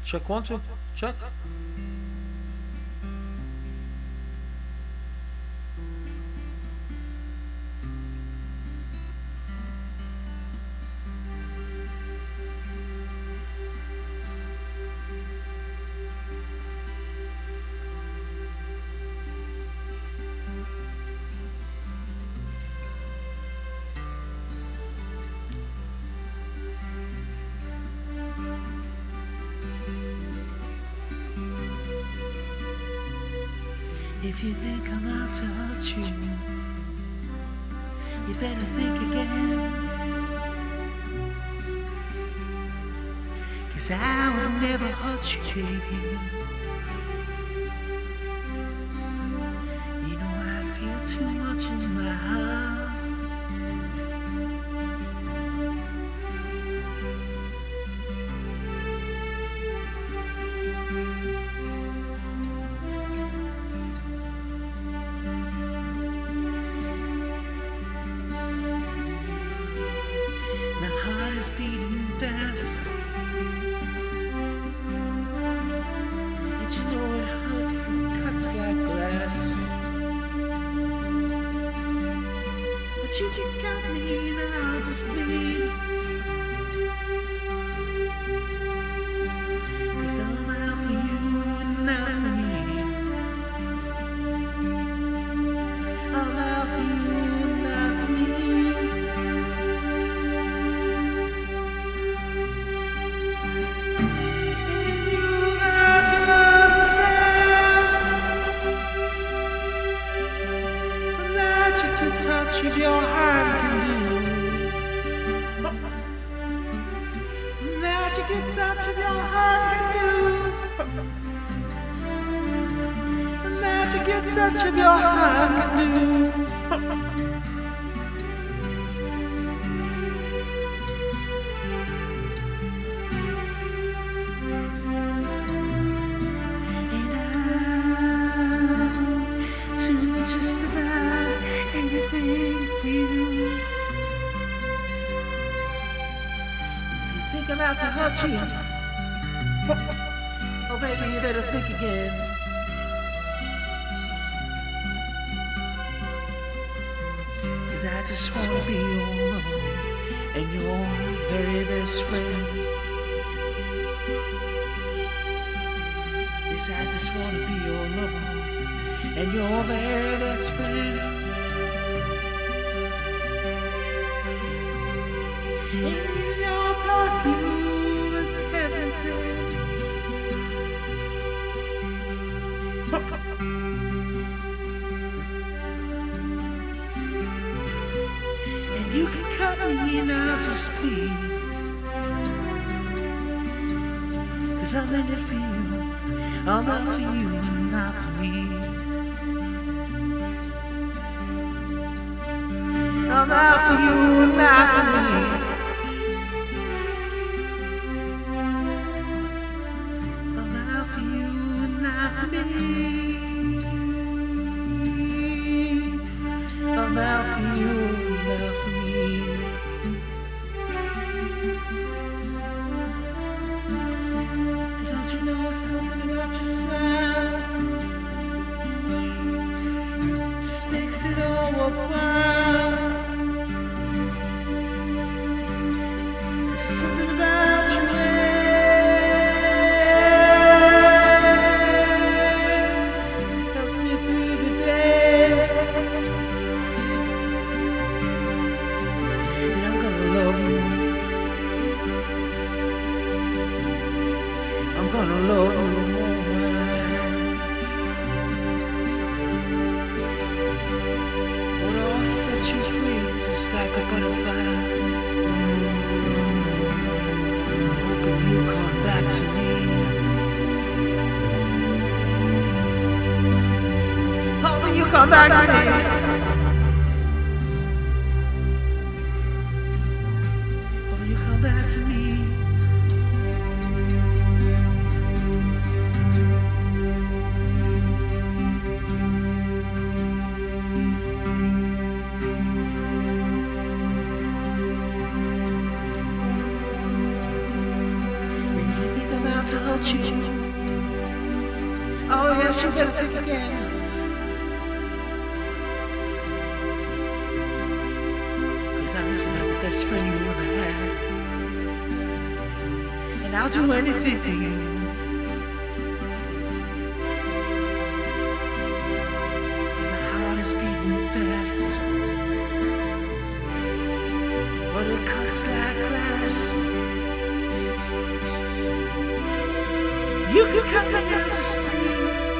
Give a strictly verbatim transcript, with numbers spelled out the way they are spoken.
Check one, two. Check. If you think I'm out to hurt you, you better think again. 'Cause I would never hurt you, baby. You know I feel too much in my heart. My heart is beating fast, and you know it hurts, it cuts like glass. But you got me now, just bleed. 'Cause I'm out for you and not for me. I'm out for you and not for me. Touch of your hand can do. Magic a touch of your hand can do. The magic a touch of your hand can do. And I'm too just about anything for you. You think I'm out to hurt you? Oh baby, you better think again. 'Cause I just wanna be your lover and your very best friend. Yes, I just wanna be your lover and your very best friend. And your perfume is heaven sent. And you can cut me now, just please. 'Cause I'm in it for you. I'm out for you and not for me. I'm out for you and not for me. I'm out for you and not for me. I'm out for you and not for me. And don't you know something about your smile just makes it all worthwhile. There's something about your way just helps me through the day. And I'm gonna love you. I'm gonna love you more. What all sets you free just like a butterfly. Hoping you'll come back to me. Hoping you'll come back to me. Hoping you'll come back to me. not to hurt you. Oh yes, you better think again. Cause I'm just not the best friend you ever had, and I'll do anything for you. My heart is beating fast, but it cuts like glass. You can cut me down to scream.